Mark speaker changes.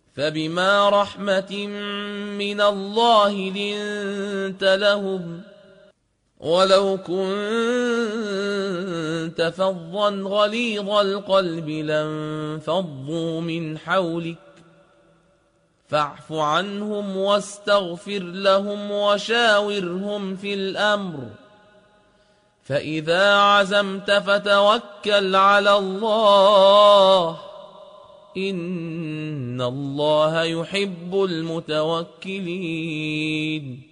Speaker 1: فبما رحمة من الله لنت لهم، ولو كنت فظا غليظ القلب لانفضوا من حولك، فاعف عنهم واستغفر لهم وشاورهم في الأمر، فإذا عزمت فتوكل على الله، إن الله يحب المتوكلين.